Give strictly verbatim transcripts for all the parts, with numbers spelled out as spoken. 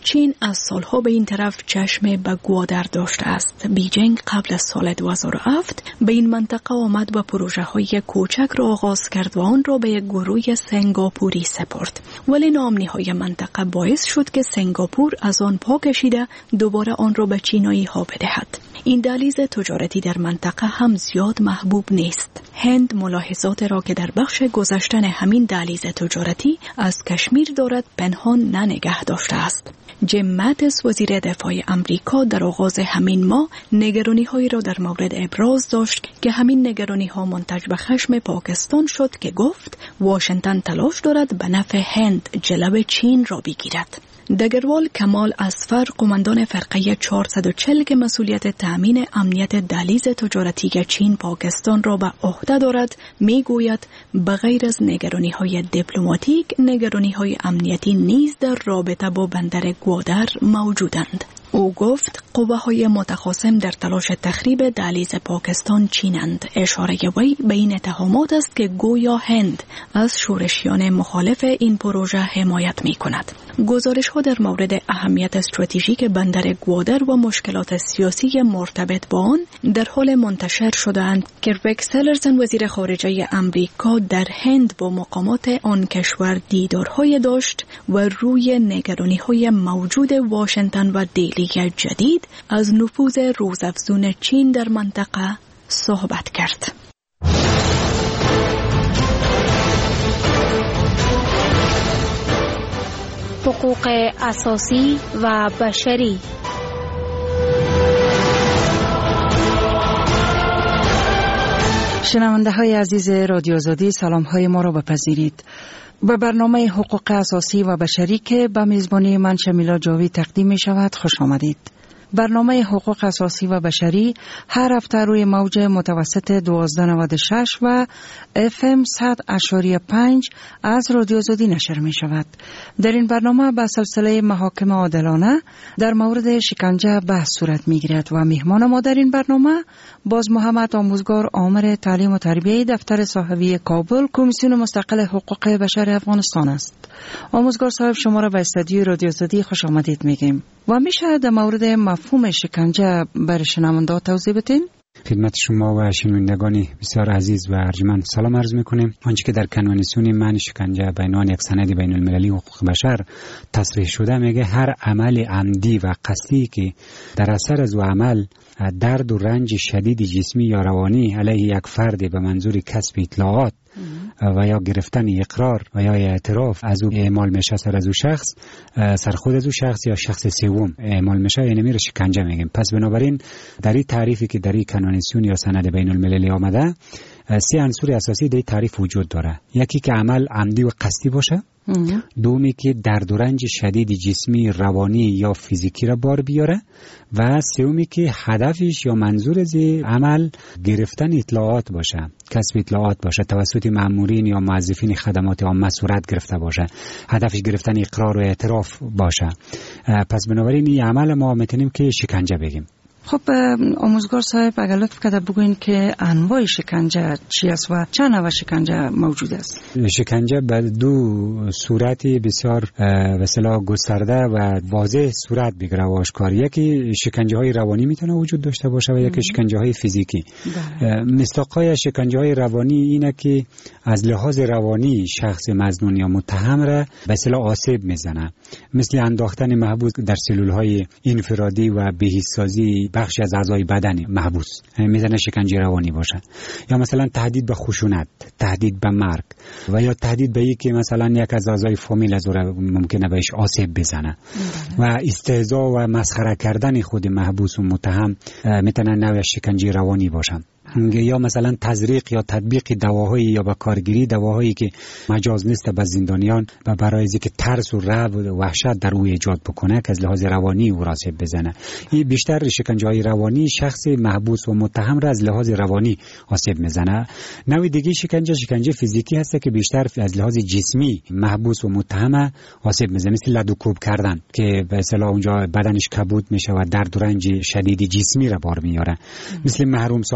چین از سالها به این طرف چشم به گوادر داشته است. بیجینگ قبل از سال دو هزار و هفت به این منطقه آمد و پروژه های کوچک را آغاز کرد و آن را به یک گروه سنگاپوری سپرد. ولی ناامنی‌های منطقه باعث شد که سنگاپور از آن پا کشیده دوباره آن را به چینایی ها بدهد. این دهلیز تجارتی در منطقه هم زیاد محبوب نیست. هند ملاحظات را که در بخش گذشتن همین دهلیز تجارتی از کشمیر دارد پنهان ننگه داشته است. جیم ماتیس وزیر دفاع امریکا در آغاز همین ماه نگرانی‌هایی را در مورد ابراز داشت که همین نگرانی‌ها منتج به خشم پاکستان شد که گفت واشنگتن تلاش دارد به نفع هند جلو چین را بگیرد. دگروال کمال اصفر قماندان فرقه چهارصد و چهل که مسئولیت تامین امنیت دهلیز تجارتی چین پاکستان را به عهده دارد میگوید بغیر از نگرانی‌های دیپلماتیک نگرانی‌های امنیتی نیز در رابطه با بندر گوادر موجودند. او گفت قوه‌های متخاصم در تلاش تخریب دهلیز پاکستان چینند. اشاره وی به این اتهامات است که گویا هند از شورشیان مخالف این پروژه حمایت می‌کند. گزارش‌ها در مورد اهمیت استراتژیک بندر گوادر و مشکلات سیاسی مرتبط با آن در حال منتشر شده‌اند که ریکس تیلرسون وزیر خارجه امریکا در هند با مقامات آن کشور دیدارهای داشت و روی نگرانی‌های موجود واشنگتن و دهلی جدید از نفوذ روزافزون چین در منطقه صحبت کرد. حقوق اساسی و بشری. شنونده های عزیز رادیو آزادی، سلام های ما را بپذیرید. به برنامه حقوق اساسی و بشری که به میزبانی من شمیلا جاوی تقدیم می شود خوش آمدید. برنامه حقوق اساسی و بشری هر هفته روی موج متوسط دوازده نود و شش و اف ام صد اشاری پنج از رادیو آزادی نشر می شود. در این برنامه به سلسله محاکم عادلانه در مورد شکنجه بحث صورت می گیرد و میهمان ما در این برنامه باز محمد آموزگار آمر تعلیم و تربیه دفتر صاحبی کابل کمیسیون مستقل حقوق بشر افغانستان است. آموزگار صاحب شما را به استودیوی رادیو آزادی خوش آمدید میگیم و میشه در مورد مفهوم شکنجه برای شنونده توضیح بدین؟ خدمت شما و شنوندگان بسیار عزیز و ارجمند سلام عرض میکنیم. آنچه که در کنوانسیون معنی شکنجه به عنوان یک سند بین المللی حقوق بشر تصریح شده میگه هر عمل عمدی و قصدی که در اثر از او عمل درد و رنج شدید جسمی یا روانی علیه یک فرد به منظور کسب اطلاعات و یا گرفتن اقرار و یا اعتراف از او اعمال میشه سر از او شخص سرخود از او شخص یا شخص سوم اعمال میشه، یعنی میره شکنجه میگیم. پس بنابراین در این تعریفی که در این کنوانسیون یا سند بین المللی آمده سه عنصر اساسی در تعریف وجود داره. یکی که عمل عمدی و قصدی باشه، دومی که درد و رنج شدید جسمی، روانی یا فیزیکی را بار بیاره و سومی که هدفش یا منظور از عمل گرفتن اطلاعات باشه، کسب اطلاعات باشه، توسط مأمورین یا موظفین خدمات عامه صورت گرفته باشه، هدفش گرفتن اقرار و اعتراف باشه. پس بنابراین این عمل ما میتونیم که شکنجه بگیم. خب آموزگار صاحب اگر لطف کرده بگوین که انواع شکنجه چی است و چند نوع شکنجه موجود است؟ شکنجه به دو صورت بسیار به اصطلاح گسترده و واضح صورت بگیره و آشکار. یکی شکنجه های روانی میتونه وجود داشته باشه و یکی شکنجه های فیزیکی. مصداق‌های شکنجه های روانی اینه که از لحاظ روانی شخص مظنون یا متهم را به اصطلاح آسیب میزنه، مثل انداختن محبوس در سلول‌های انفرادی و بهیسازی بخشی از اعضای بدن محبوس میزنه شکنجه روانی باشه، یا مثلا تهدید به خشونت، تهدید به مرگ و یا تهدید به اینکه مثلا یک از اعضای فامیل از او ممکنه بهش آسیب بزنه و استهزا و مسخره کردن خود محبوس و متهم میتونه نوع شکنجه روانی باشه. یا مثلا تزریق یا تطبیق دواهایی یا با کارگیری دواهایی که مجاز نیست به زندانیان و برای اینکه ترس و رعب و وحشت در او ایجاد بکنه که از لحاظ روانی او را آسیب بزنه. این بیشتر شکنجه‌های روانی شخص محبوس و متهم را از لحاظ روانی آسیب میزنه. نوع دیگه شکنجه شکنجه فیزیکی هست که بیشتر از لحاظ جسمی محبوس و متهم آسیب میزنه، مثل لدوکوب کردن که به اصطلاح اونجا بدنش کبود میشه و درد و رنج شدید جسمی را بار میاره، مثل محروم ساختن از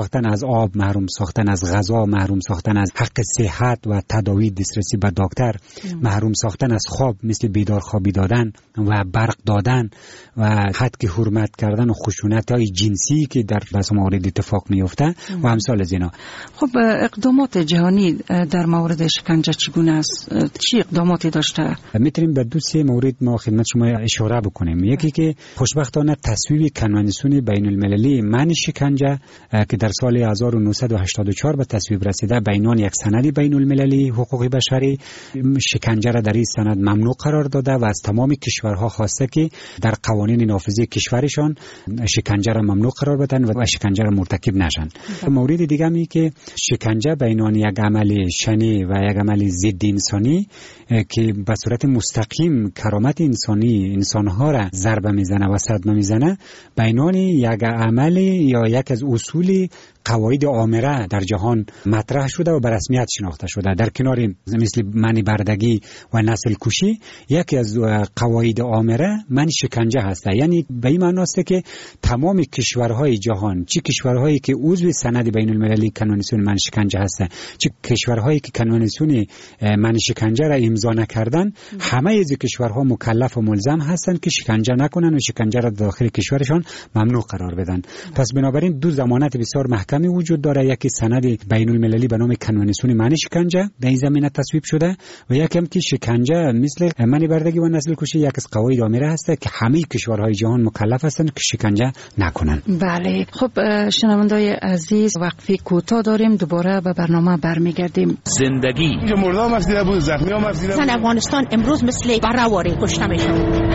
آب محروم ساختن، از غذا محروم ساختن، از حق صحت و تداوی دسترسی به دکتر محروم ساختن، از خواب مثل بیدار خوابی دادن و برق دادن و حد که حرمت کردن و خشونت‌های جنسی که در بس موارد اتفاق میفته و امثال از اینا. خب اقدامات جهانی در مورد شکنجه چگونه است؟ چی اقداماتی داشته؟ میتونیم به دو سه مورد ما خدمت شما اشاره بکنیم. یکی که خوشبختانه تصویب کنوانسیون بین المللی منع شکنجه که در سال هزار و نهصد و هشتاد و چهار به تصویب رسیده، به عنوان یک سند بین المللی حقوق بشری شکنجه را در این سند ممنوع قرار داده و از تمام کشورها خواسته که در قوانین نافذه کشورشان شکنجه را ممنوع قرار بدن و شکنجه را مرتکب نشن. مورد دیگه می که شکنجه به عنوان یک عمل شنی و یک عمل ضد انسانی که به صورت مستقیم کرامت انسانی انسانها را ضربه میزنه و صدمه میزنه، به عنوان یک عمل یا یک از اصول قواعد آمره در جهان مطرح شده و به رسمیت شناخته شده. در کنار مثل منع بردگی و نسل کشی، یکی از قواعد آمره منع شکنجه هست. یعنی به این معنی است که تمام کشورهای جهان، چه کشورهایی که عضو سند بین المللی کنوانسیون منع شکنجه هستند، چه کشورهایی که کنوانسیون منع شکنجه را امضا نکردن، همه از کشورها مکلف و ملزم هستند که شکنجه نکنن و شکنجه را داخل کشورشان ممنوع قرار بدن. پس بنابراین دو ضمانت بسیار محکم وجود داره، یکی سند بین المللی به نام کنوانسیون منع شکنجه در این زمینه تصویب شده و یکی هم که شکنجه مثل منع بردگی و نسل کشی یک از قواعد آمره هست که همه کشورهای جهان مکلف هستند که شکنجه نکنن. بله، خب شنوندای عزیز، وقفه کوتاه داریم، دوباره به برنامه برمیگردیم. زندگی مردم مفسیده بود، زخمی ها مفسیده بود. زن افغانستان امروز مثل بره‌واره کشته میشن.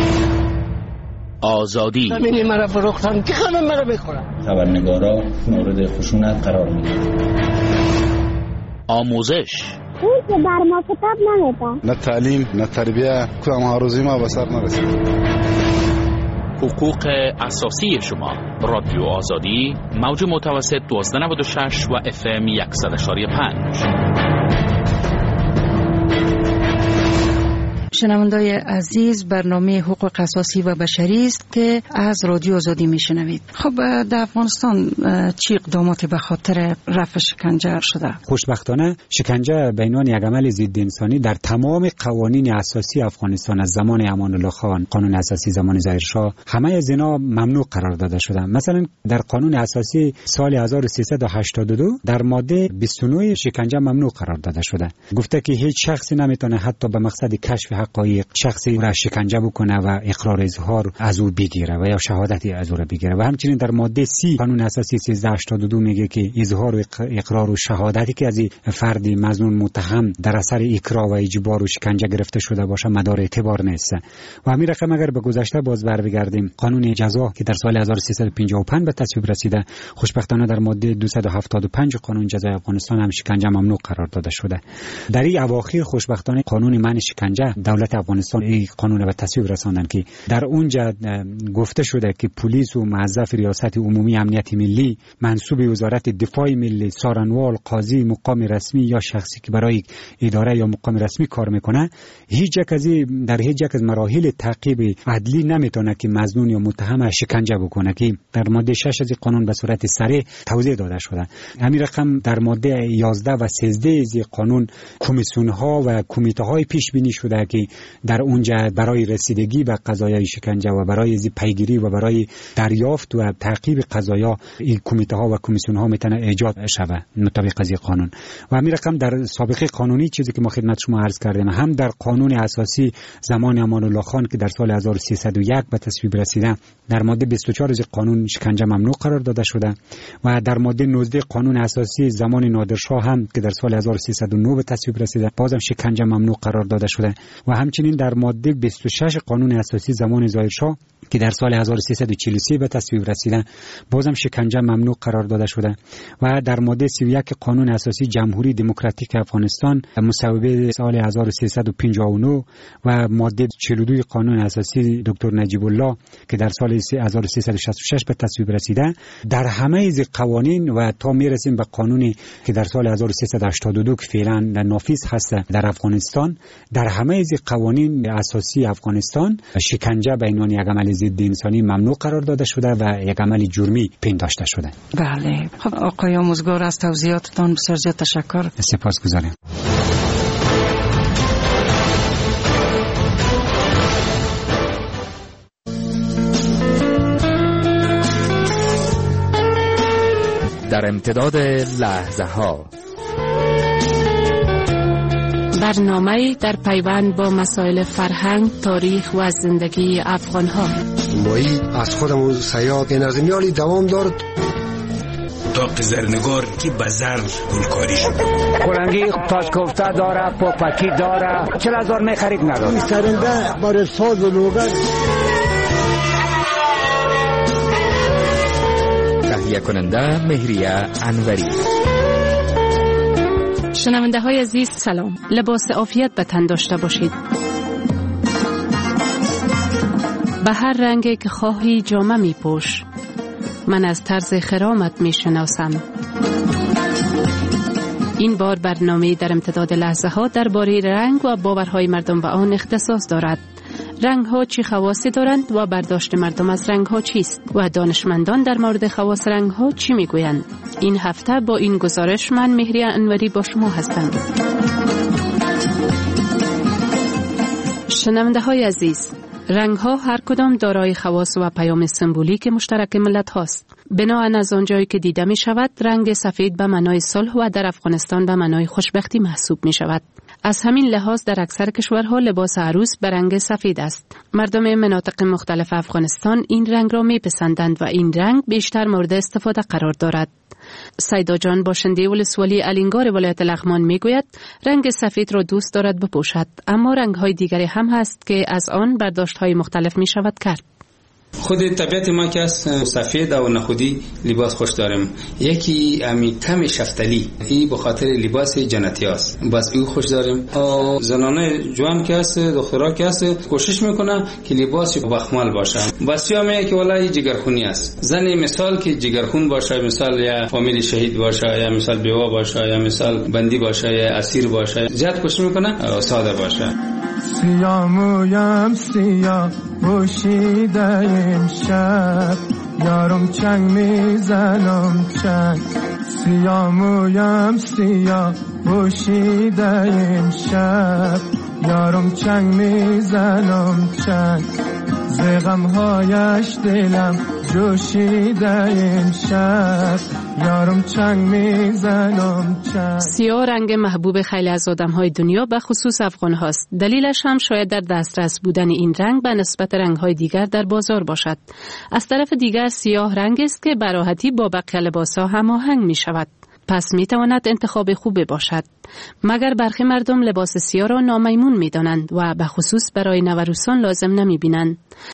آزادی زمین مرا فروختن که همه مرا بخورن. خبرنگارا مورد خشونت قرار میگیرن. آموزش اون که بر ما کتاب نمیدن، نه تعلیم نه تربیه، کدام هاروزی ما به سر نرسید. حقوق اساسی شما. رادیو آزادی، موج متوسط دوازده نود و شش و اف ام صد و پنج. شنوندای عزیز، برنامه حقوق اساسی و بشری است که از رادیو آزادی میشنوید. خب در افغانستان چه اقداماتی به خاطر رفع شکنجه شده؟ خوشبختانه شکنجه به عنوان یک عمل ضد انسانی در تمام قوانین اساسی افغانستان از زمان امان الله خان، قانون اساسی زمان ظاهرشاه، همه از اینا ممنوع قرار داده شده. مثلا در قانون اساسی سال هزار و سیصد و هشتاد و دو در ماده بیست و نه شکنجه ممنوع قرار داده شده. گفته که هیچ شخصی نمیتونه حتی به مقصد کشف حقایق شخصی را شکنجه بکنه و اقرار اظهار از او بگیره و یا شهادتی از او را بگیره. و همچنین در ماده سی قانون اساسی سیزده هشتاد و دو میگه که اظهار و اقرار و شهادتی که از فرد مظنون متهم در اثر اکراه و اجبار و شکنجه گرفته شده باشه مدار اعتبار نیست. و همین رقم اگر به گذشته باز برگردیم، قانون جزا که در سال هزار و سیصد و پنجاه و پنج به تصویب رسیده، خوشبختانه در ماده دویست و هفتاد و پنج قانون جزای افغانستان هم شکنجه ممنوع قرار داده شده. در این اواخر خوشبختانه قانون منع شکنجه دولت افغانستان این قانون را به تصویب رساندن که در اونجا گفته شده که پلیس و موظف ریاست عمومی امنیت ملی، منصوب وزارت دفاع ملی، سارنوال، قاضی، مقام رسمی یا شخصی که برای اداره یا مقام رسمی کار میکنه، هیچ یک از در هیچ یک از مراحل تعقیب عدلی نمیتونه که مظنون یا متهم شکنجه بکنه که در ماده شش از قانون به صورت صریح توضیح داده شده. همین رقم در ماده یازده و سیزده از قانون کمیسیون ها و کمیته های پیش بینی شده که در اونجا برای رسیدگی به قضایای شکنجه و برای پیگیری و برای دریافت و تعقیب قضایا این کمیته ها و کمیسیون ها میتونه ایجاد شوه مطابق از قانون. و همین رقم در سابقه قانونی چیزی که ما خدمت شما عرض کردیم، هم در قانون اساسی زمان امان الله خان که در سال هزار و سیصد و یک به تصویب رسیده، در ماده بیست و چهار از قانون شکنجه ممنوع قرار داده شده و در ماده نوزده قانون اساسی زمان نادرشاه هم که در سال هزار و سیصد و نه به تصویب رسیده، بازم شکنجه ممنوع قرار داده شده و همچنین در ماده بیست و شش قانون اساسی زمان ظاهرشاه که در سال هزار و سیصد و چهل و سه به تصویب رسیده، بازم شکنجه ممنوع قرار داده شده و در ماده سی و یک قانون اساسی جمهوری دموکراتیک افغانستان مصوبه سال هزار و سیصد و پنجاه و نه و ماده چهل و دو قانون اساسی دکتر نجیب الله که در سال هزار و سیصد و شصت و شش به تصویب رسیده، در همه از قوانین و تا میرسیم به قانونی که در سال هزار و سیصد و هشتاد و دو که فعلا نافذ هست در افغانستان، در همه از قوانین اساسی افغانستان شکنجه به عنوان یک عمل ضد انسانی ممنوع قرار داده شده و یک عمل جرمی پنداشته شده. بله. خب آقای آموزگار از توضیحاتتان بسیار زیاد تشکر. سپاسگزارم. در امتداد لحظه ها برنامه در پیوند با مسائل فرهنگ، تاریخ و زندگی افغان ها. مایی از خودمون سیاد نظمیالی دوام دارد تا قزرنگار که بزر گلکاری شده. کلنگی تاج کفته داره، پاپکی داره، چل هزار می خرید نداره. این سرنده بار ساز و لوگر. تهیه کننده مهریه انوری. شنونده های عزیز سلام. لباس عافیت به تن داشته باشید. به هر رنگی که خواهی جامه می پوش. من از طرز خرامت می شناسم. این بار برنامه در امتداد لحظه ها درباره رنگ و باورهای مردم و آن اختصاص دارد. رنگ ها چی خواصی دارند و برداشت مردم از رنگ ها چیست و دانشمندان در مورد خواص رنگ ها چی می گویند؟ این هفته با این گزارش من مهریه انوری با شما هستم. شنونده های عزیز، رنگ ها هر کدام دارای خواص و پیام سمبولیک مشترک ملت هاست. بناهن از آنجایی که دیده می شود، رنگ سفید به معنای صلح و در افغانستان به معنای خوشبختی محسوب می شود. از همین لحاظ در اکثر کشورها لباس عروس به رنگ سفید است. مردم مناطق مختلف افغانستان این رنگ را می پسندند و این رنگ بیشتر مورد استفاده قرار دارد. سیدا جان باشنده ولسوالی الینگار ولایت لغمان می گوید رنگ سفید را دوست دارد بپوشد، اما رنگ های دیگری هم هست که از آن برداشت های مختلف می شود کرد. خود طبیعت ما که از سفید و نخودی لباس خوش دارم. یکی امی کم شفتلی، این به خاطر لباس جنتی است، بس او خوش دارم. زنانه جوان که است، دخترها که است، کوشش میکنه که لباس بخمال باشه. بس یا میگه که والله جگرخونی است. زنی مثال که جگرخون باشه، مثال یا فامیل شهید باشه، یا مثال بیوه باشه، یا مثال بندی باشه، یا اسیر باشه، زیاد کوشش میکنه ساده باشه. سیامویم سیاه پوشیده امشب، یارم چنگ میزنم چنگ. سیامویم سیاه پوشیده امشب، یارم چنگ میزنم چنگ. زغم هایش دلم جوشیده امشب، یارم چنگ میزنم چنگ. سیاه رنگ محبوب خیلی از آدم‌های دنیا به خصوص افغان هاست. دلیلش هم شاید در دسترس بودن این رنگ به نسبت رنگ‌های دیگر در بازار باشد. از طرف دیگر سیاه رنگ است که به راحتی با بقیه لباس‌ها هماهنگ می‌شود. پس می‌تواند انتخاب خوبی باشد. مگر برخی مردم لباس سیاه را نامیمون می‌دانند و به خصوص برای نوروسان لازم نمی‌بینند.